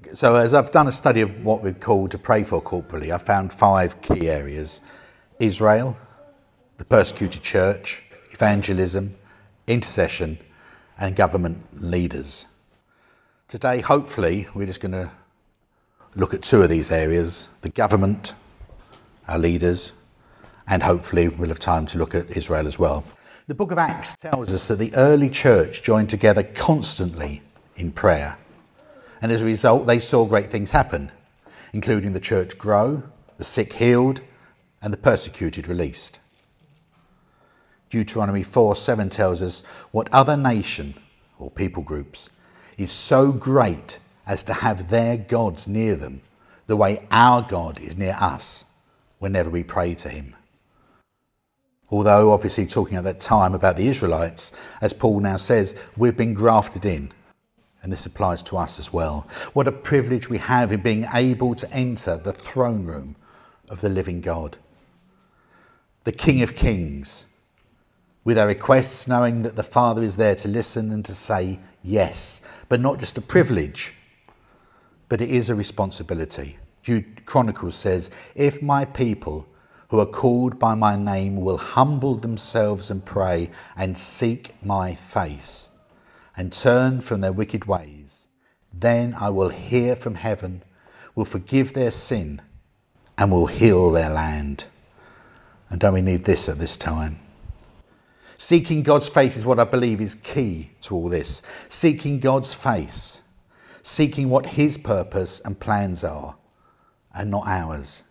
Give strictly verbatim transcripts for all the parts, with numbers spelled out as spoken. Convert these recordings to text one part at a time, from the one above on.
So as I've done a study of what we'd call to pray for corporately, I found five key areas: Israel, the persecuted church, evangelism, intercession, and government leaders. Today, hopefully, we're just going to look at two of these areas: the government, our leaders, and hopefully we'll have time to look at Israel as well. The book of Acts tells us that the early church joined together constantly in prayer. And as a result, they saw great things happen, including the church grow, the sick healed, and the persecuted released. Deuteronomy four seven tells us, what other nation or people groups is so great as to have their gods near them, the way our God is near us whenever we pray to him. Although obviously talking at that time about the Israelites, as Paul now says, we've been grafted in. And this applies to us as well. What a privilege we have in being able to enter the throne room of the living God, the King of Kings, with our requests, knowing that the Father is there to listen and to say yes, but not just a privilege, but it is a responsibility. Jude Chronicles says, if my people who are called by my name will humble themselves and pray and seek my face, and turn from their wicked ways, then I will hear from heaven, will forgive their sin, and will heal their land. And don't we need this at this time? Seeking God's face is what I believe is key to all this. Seeking God's face, seeking what his purpose and plans are, and not ours.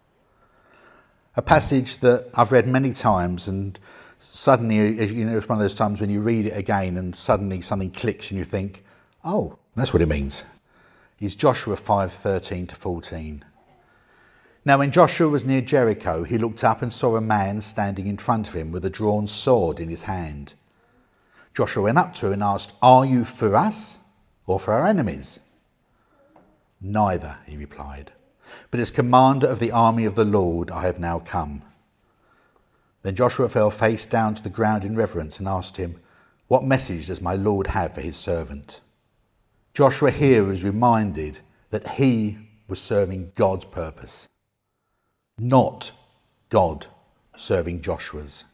A passage that I've read many times, and suddenly, you know, it's one of those times when you read it again and suddenly something clicks and you think, oh, that's what it means. It's Joshua five thirteen to fourteen. Now when Joshua was near Jericho, he looked up and saw a man standing in front of him with a drawn sword in his hand. Joshua went up to him and asked, are you for us or for our enemies? Neither, he replied, but as commander of the army of the Lord I have now come. Then Joshua fell face down to the ground in reverence and asked him, what message does my Lord have for his servant? Joshua here is reminded that he was serving God's purpose, not God serving Joshua's.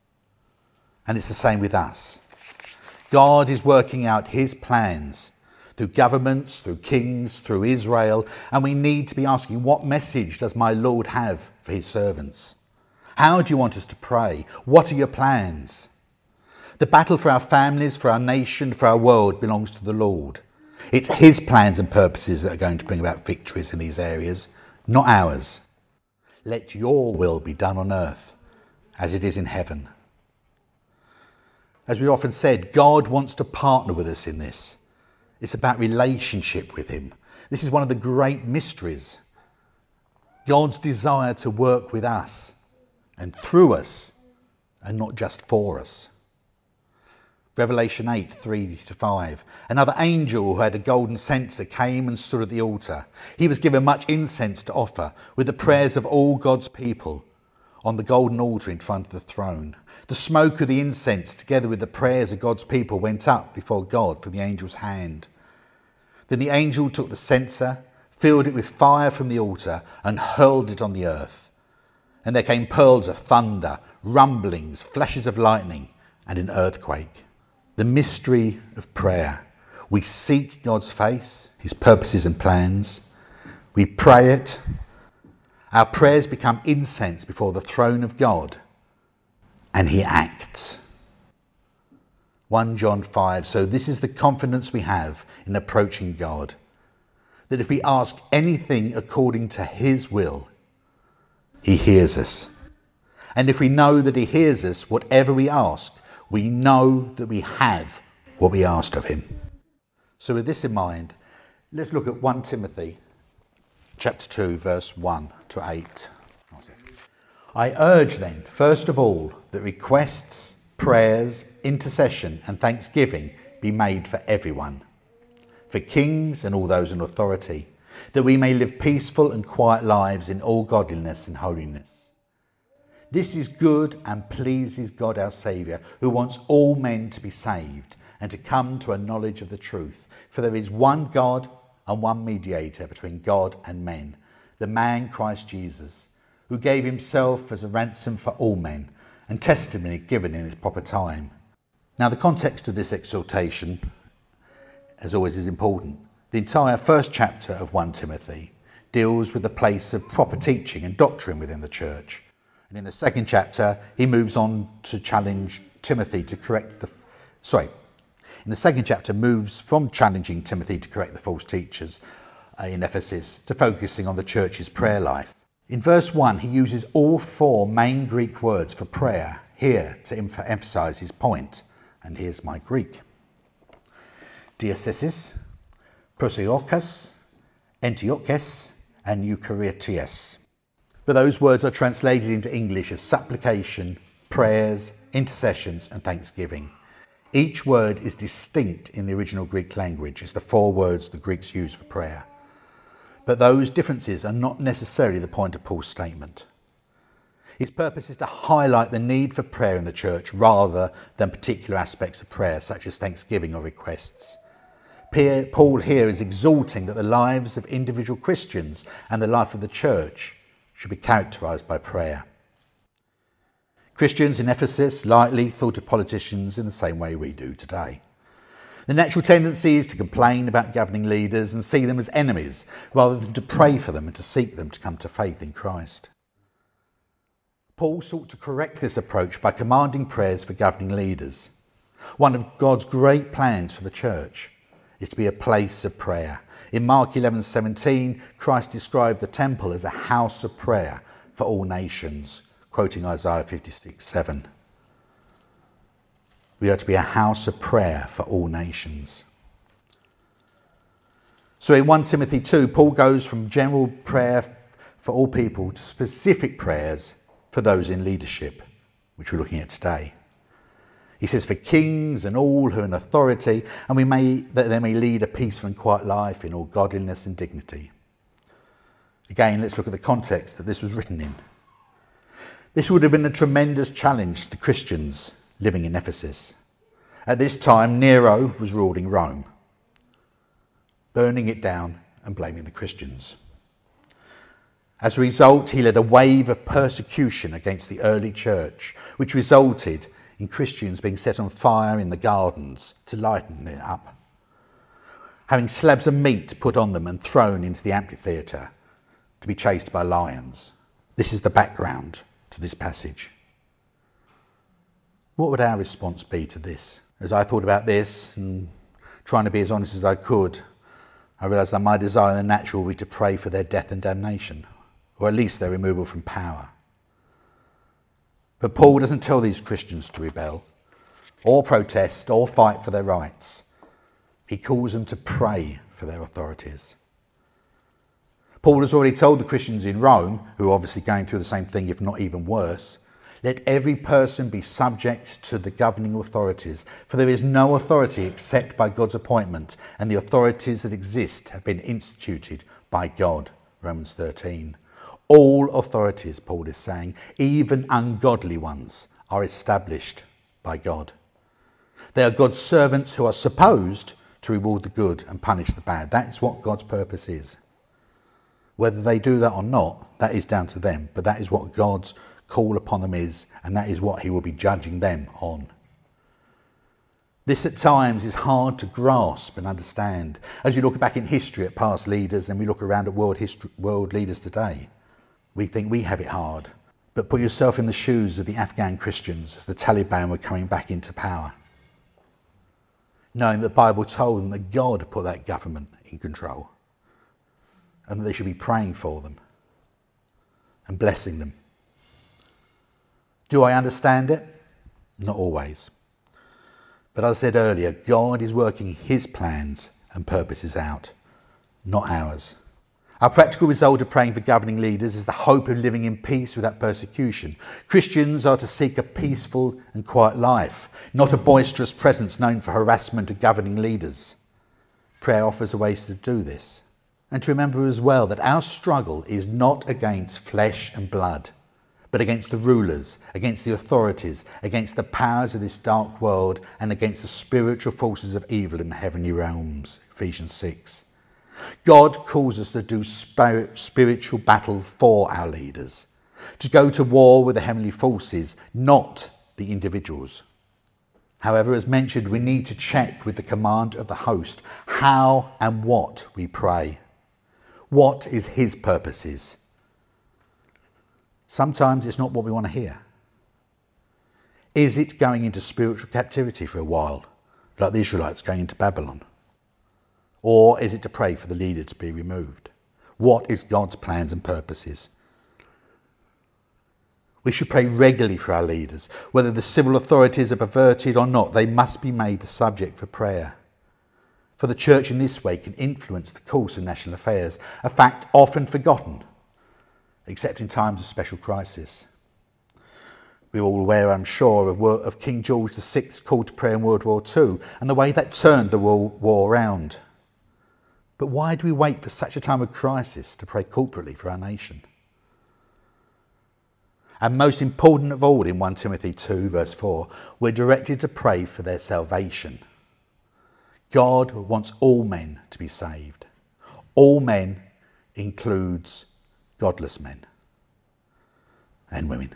And it's the same with us. God is working out his plans through governments, through kings, through Israel, and we need to be asking, what message does my Lord have for his servants? How do you want us to pray? What are your plans? The battle for our families, for our nation, for our world belongs to the Lord. It's his plans and purposes that are going to bring about victories in these areas, not ours. Let your will be done on earth as it is in heaven. As we often said, God wants to partner with us in this. It's about relationship with him. This is one of the great mysteries. God's desire to work with us and through us, and not just for us. Revelation eight, three to five. Another angel who had a golden censer came and stood at the altar. He was given much incense to offer with the prayers of all God's people on the golden altar in front of the throne. The smoke of the incense together with the prayers of God's people went up before God from the angel's hand. Then the angel took the censer, filled it with fire from the altar and hurled it on the earth. And there came pearls of thunder, rumblings, flashes of lightning, and an earthquake. The mystery of prayer. We seek God's face, his purposes and plans. We pray it. Our prayers become incense before the throne of God, and he acts. First John five, so this is the confidence we have in approaching God, that if we ask anything according to his will, he hears us. And if we know that he hears us, whatever we ask, we know that we have what we asked of him. So with this in mind, let's look at First Timothy chapter two, verse one to eight. I urge then, first of all, that requests, prayers, intercession and thanksgiving be made for everyone, for kings and all those in authority, that we may live peaceful and quiet lives in all godliness and holiness. This is good and pleases God our Saviour, who wants all men to be saved and to come to a knowledge of the truth. For there is one God and one mediator between God and men, the man Christ Jesus, who gave himself as a ransom for all men, and testimony given in its proper time. Now, the context of this exhortation, as always, is important. The entire first chapter of First Timothy deals with the place of proper teaching and doctrine within the church. And in the second chapter, he moves on to challenge Timothy to correct the... Sorry. In the second chapter, moves from challenging Timothy to correct the false teachers in Ephesus to focusing on the church's prayer life. In verse one, he uses all four main Greek words for prayer here to em- emphasize his point. And here's my Greek. Diathesis, prosiokas, Antiochus, and eucharites. But those words are translated into English as supplication, prayers, intercessions, and thanksgiving. Each word is distinct in the original Greek language as the four words the Greeks use for prayer. But those differences are not necessarily the point of Paul's statement. Its purpose is to highlight the need for prayer in the church rather than particular aspects of prayer, such as thanksgiving or requests. Paul here is exhorting that the lives of individual Christians and the life of the church should be characterised by prayer. Christians in Ephesus likely thought of politicians in the same way we do today. The natural tendency is to complain about governing leaders and see them as enemies, rather than to pray for them and to seek them to come to faith in Christ. Paul sought to correct this approach by commanding prayers for governing leaders. One of God's great plans for the church is to be a place of prayer. In Mark eleven seventeen, Christ described the temple as a house of prayer for all nations, quoting Isaiah fifty-six seven. We are to be a house of prayer for all nations. So in First Timothy two, Paul goes from general prayer for all people to specific prayers for those in leadership, which we're looking at today. He says for kings and all who are in authority, and we may that they may lead a peaceful and quiet life in all godliness and dignity. Again, let's look at the context that this was written in. This would have been a tremendous challenge to the Christians living in Ephesus. At this time, Nero was ruling Rome, burning it down and blaming the Christians. As a result, he led a wave of persecution against the early church, which resulted in Christians being set on fire in the gardens to lighten it up, having slabs of meat put on them and thrown into the amphitheatre to be chased by lions. This is the background to this passage. What would our response be to this? As I thought about this and trying to be as honest as I could, I realised that my desire in the natural would be to pray for their death and damnation, or at least their removal from power. But Paul doesn't tell these Christians to rebel, or protest, or fight for their rights. He calls them to pray for their authorities. Paul has already told the Christians in Rome, who are obviously going through the same thing, if not even worse, let every person be subject to the governing authorities, for there is no authority except by God's appointment, and the authorities that exist have been instituted by God. Romans thirteen. All authorities, Paul is saying, even ungodly ones, are established by God. They are God's servants who are supposed to reward the good and punish the bad. That's what God's purpose is. Whether they do that or not, that is down to them, but that is what God's call upon them is, and that is what he will be judging them on. This at times is hard to grasp and understand as we look back in history at past leaders and we look around at world history, world leaders today. We think we have it hard, but put yourself in the shoes of the Afghan Christians as the Taliban were coming back into power, knowing that the Bible told them that God put that government in control and that they should be praying for them and blessing them. Do I understand it? Not always. But as I said earlier, God is working his plans and purposes out, not ours. Our practical result of praying for governing leaders is the hope of living in peace without persecution. Christians are to seek a peaceful and quiet life, not a boisterous presence known for harassment of governing leaders. Prayer offers a way to do this. And to remember as well that our struggle is not against flesh and blood, but against the rulers, against the authorities, against the powers of this dark world, and against the spiritual forces of evil in the heavenly realms. Ephesians six. God calls us to do spirit, spiritual battle for our leaders, to go to war with the heavenly forces, not the individuals. However, as mentioned, we need to check with the command of the host how and what we pray. What is his purposes? Sometimes it's not what we want to hear. Is it going into spiritual captivity for a while, like the Israelites going into Babylon? Or is it to pray for the leader to be removed? What is God's plans and purposes? We should pray regularly for our leaders. Whether the civil authorities are perverted or not, they must be made the subject for prayer. For the church in this way can influence the course of national affairs, a fact often forgotten, except in times of special crisis. We're all aware, I'm sure, of, of King George the Sixth's call to prayer in World War Two and the way that turned the war around. But why do we wait for such a time of crisis to pray corporately for our nation? And most important of all, in First Timothy two verse four, we're directed to pray for their salvation. God wants all men to be saved. All men includes godless men and women.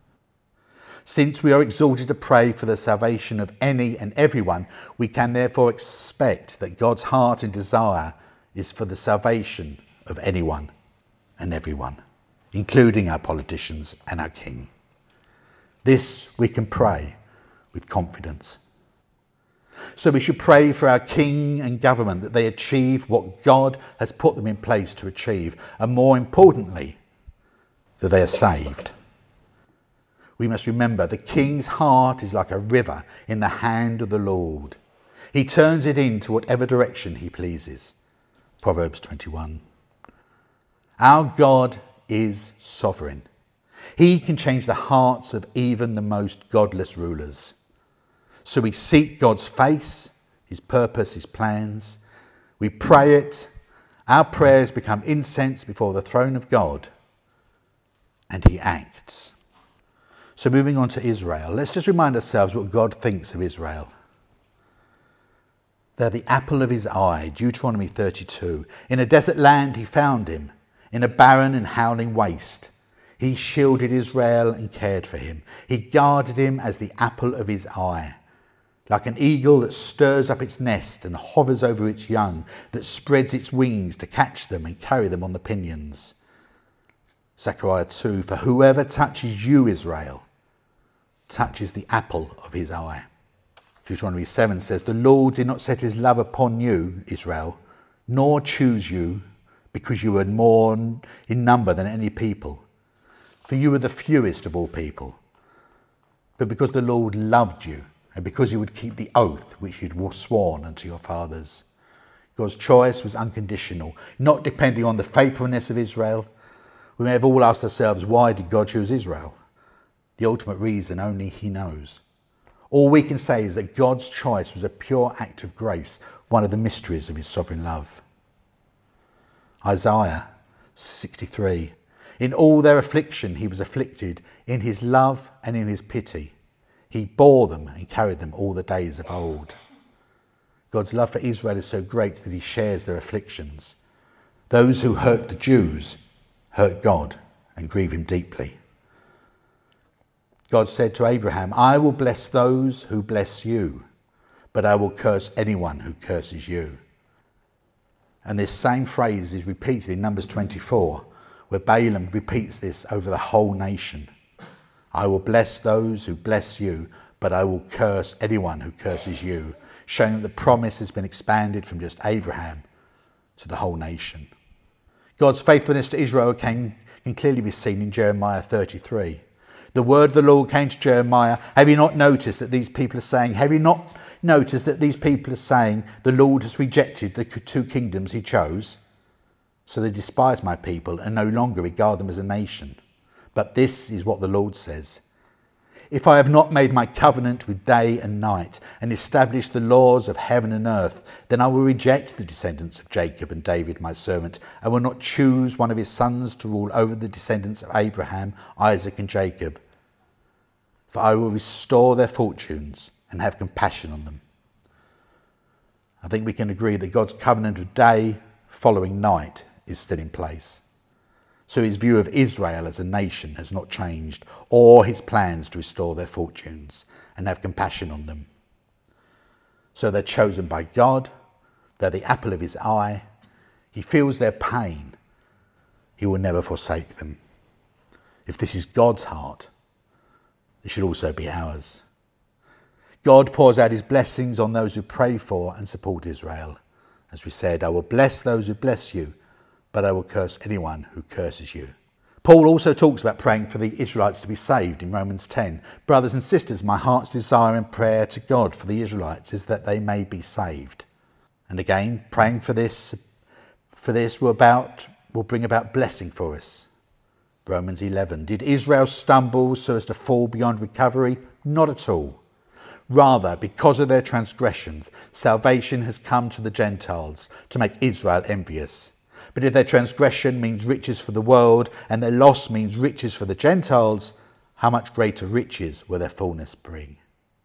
Since we are exhorted to pray for the salvation of any and everyone, we can therefore expect that God's heart and desire is for the salvation of anyone and everyone, including our politicians and our king. This we can pray with confidence. So we should pray for our king and government that they achieve what God has put them in place to achieve, and more importantly, that they are saved. We must remember the king's heart is like a river in the hand of the Lord. He turns it into whatever direction he pleases. Proverbs twenty-one. Our God is sovereign. He can change the hearts of even the most godless rulers. So we seek God's face, his purpose, his plans. We pray it. Our prayers become incense before the throne of God, and he acts. So moving on to Israel, let's just remind ourselves what God thinks of Israel. They're the apple of his eye, Deuteronomy thirty-two. In a desert land he found him, in a barren and howling waste. He shielded Israel and cared for him. He guarded him as the apple of his eye. Like an eagle that stirs up its nest and hovers over its young, that spreads its wings to catch them and carry them on the pinions. Zechariah two, for whoever touches you, Israel, touches the apple of his eye. Deuteronomy seven says, the Lord did not set his love upon you, Israel, nor choose you because you were more in number than any people, for you were the fewest of all people, but because the Lord loved you and because you would keep the oath which you'd sworn unto your fathers. God's choice was unconditional, not depending on the faithfulness of Israel. We may have all asked ourselves, why did God choose Israel? The ultimate reason only he knows. All we can say is that God's choice was a pure act of grace, one of the mysteries of his sovereign love. Isaiah sixty-three, in all their affliction he was afflicted, in his love and in his pity. He bore them and carried them all the days of old. God's love for Israel is so great that he shares their afflictions. Those who hurt the Jews hurt God and grieve him deeply. God said to Abraham, I will bless those who bless you, but I will curse anyone who curses you. And this same phrase is repeated in Numbers twenty-four, where Balaam repeats this over the whole nation. I will bless those who bless you, but I will curse anyone who curses you, showing that the promise has been expanded from just Abraham to the whole nation. God's faithfulness to Israel can, can clearly be seen in Jeremiah thirty-three. The word of the Lord came to Jeremiah, have you not noticed that these people are saying, have you not noticed that these people are saying, the Lord has rejected the two kingdoms he chose? So they despise my people and no longer regard them as a nation. But this is what the Lord says. If I have not made my covenant with day and night and established the laws of heaven and earth, then I will reject the descendants of Jacob and David my servant, and will not choose one of his sons to rule over the descendants of Abraham, Isaac and Jacob. For I will restore their fortunes and have compassion on them. I think we can agree that God's covenant of day following night is still in place. So his view of Israel as a nation has not changed, or his plans to restore their fortunes and have compassion on them. So they're chosen by God, they're the apple of his eye, he feels their pain, he will never forsake them. If this is God's heart, it should also be ours. God pours out his blessings on those who pray for and support Israel. As we said, I will bless those who bless you, but I will curse anyone who curses you. Paul also talks about praying for the Israelites to be saved in Romans ten. Brothers and sisters, my heart's desire and prayer to God for the Israelites is that they may be saved. And again, praying for this, for this will, about, will bring about blessing for us. Romans eleven. Did Israel stumble so as to fall beyond recovery? Not at all. Rather, because of their transgressions, salvation has come to the Gentiles to make Israel envious. But if their transgression means riches for the world and their loss means riches for the Gentiles, how much greater riches will their fullness bring?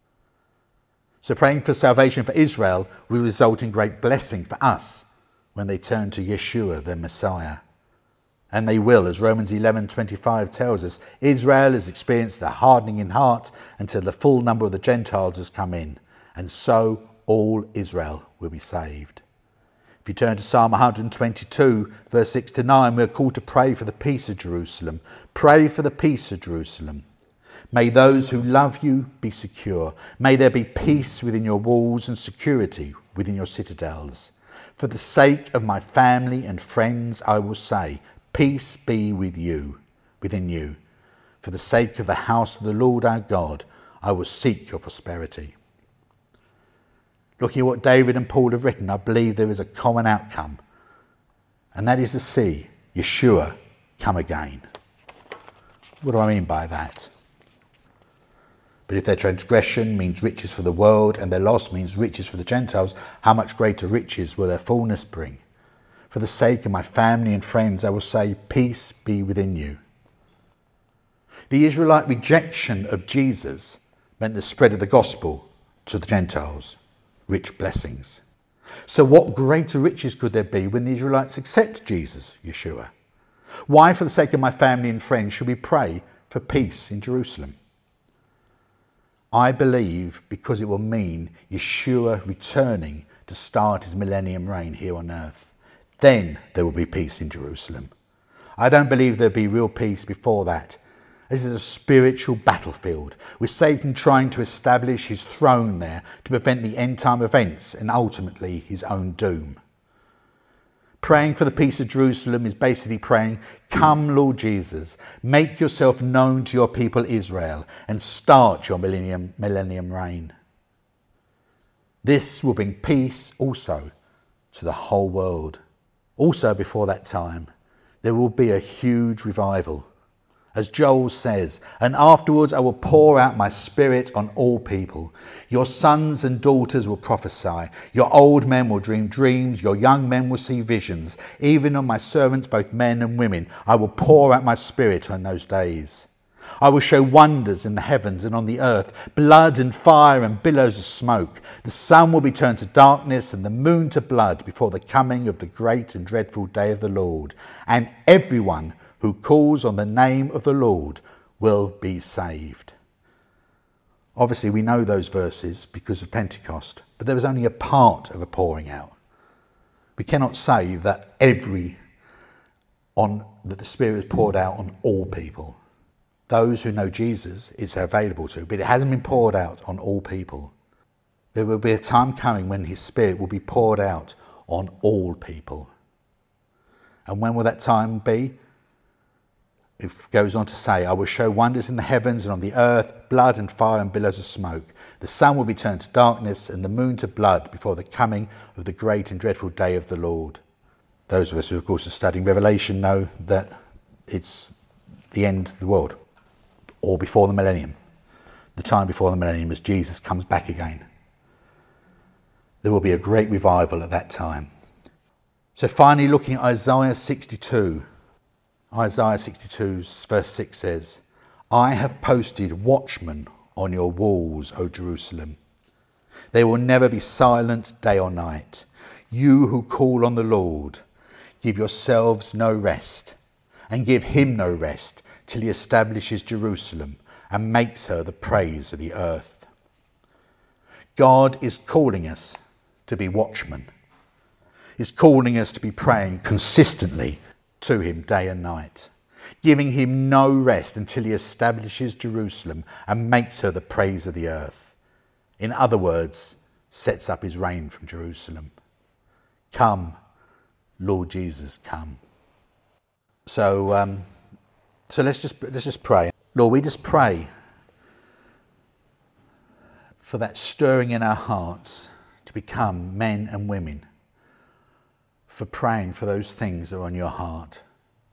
So praying for salvation for Israel will result in great blessing for us when they turn to Yeshua, their Messiah. And they will, as Romans eleven twenty-five tells us. Israel has experienced a hardening in heart until the full number of the Gentiles has come in, and so all Israel will be saved. If you turn to Psalm one twenty-two, verse six to nine, we are called to pray for the peace of Jerusalem. Pray for the peace of Jerusalem. May those who love you be secure. May there be peace within your walls and security within your citadels. For the sake of my family and friends, I will say, peace be with you, within you. For the sake of the house of the Lord our God, I will seek your prosperity. Looking at what David and Paul have written, I believe there is a common outcome, and that is to see Yeshua come again. What do I mean by that? But if their transgression means riches for the world and their loss means riches for the Gentiles, how much greater riches will their fullness bring? For the sake of my family and friends, I will say, peace be within you. The Israelite rejection of Jesus meant the spread of the gospel to the Gentiles, rich blessings. So what greater riches could there be when the Israelites accept Jesus, Yeshua? Why, for the sake of my family and friends, should we pray for peace in Jerusalem? I believe because it will mean Yeshua returning to start his millennium reign here on earth. Then there will be peace in Jerusalem. I don't believe there'll be real peace before that. This is a spiritual battlefield, with Satan trying to establish his throne there to prevent the end-time events and ultimately his own doom. Praying for the peace of Jerusalem is basically praying, come Lord Jesus, make yourself known to your people Israel and start your millennium, millennium reign. This will bring peace also to the whole world. Also before that time, there will be a huge revival. As Joel says, and afterwards I will pour out my spirit on all people. Your sons and daughters will prophesy. Your old men will dream dreams. Your young men will see visions. Even on my servants, both men and women, I will pour out my spirit on those days. I will show wonders in the heavens and on the earth, blood and fire and billows of smoke. The sun will be turned to darkness and the moon to blood before the coming of the great and dreadful day of the Lord. And everyone who calls on the name of the Lord will be saved. Obviously, we know those verses because of Pentecost, but there was only a part of a pouring out. We cannot say that every on that the Spirit is poured out on all people. Those who know Jesus, it's available to, but it hasn't been poured out on all people. There will be a time coming when his Spirit will be poured out on all people. And when will that time be? It goes on to say, I will show wonders in the heavens and on the earth, blood and fire and billows of smoke. The sun will be turned to darkness and the moon to blood before the coming of the great and dreadful day of the Lord. Those of us who, of course, are studying Revelation know that it's the end of the world, or before the millennium, the time before the millennium as Jesus comes back again. There will be a great revival at that time. So finally, looking at Isaiah sixty-two, Isaiah sixty-two verse six says, I have posted watchmen on your walls, O Jerusalem. They will never be silent day or night. You who call on the Lord, give yourselves no rest, and give him no rest till he establishes Jerusalem and makes her the praise of the earth. God is calling us to be watchmen. He's calling us to be praying consistently to him day and night, giving him no rest until he establishes Jerusalem and makes her the praise of the earth. In other words, sets up his reign from Jerusalem. Come, Lord Jesus, come. So, um, so let's just let's just pray. Lord, we just pray for that stirring in our hearts to become men and women, for praying for those things that are on your heart.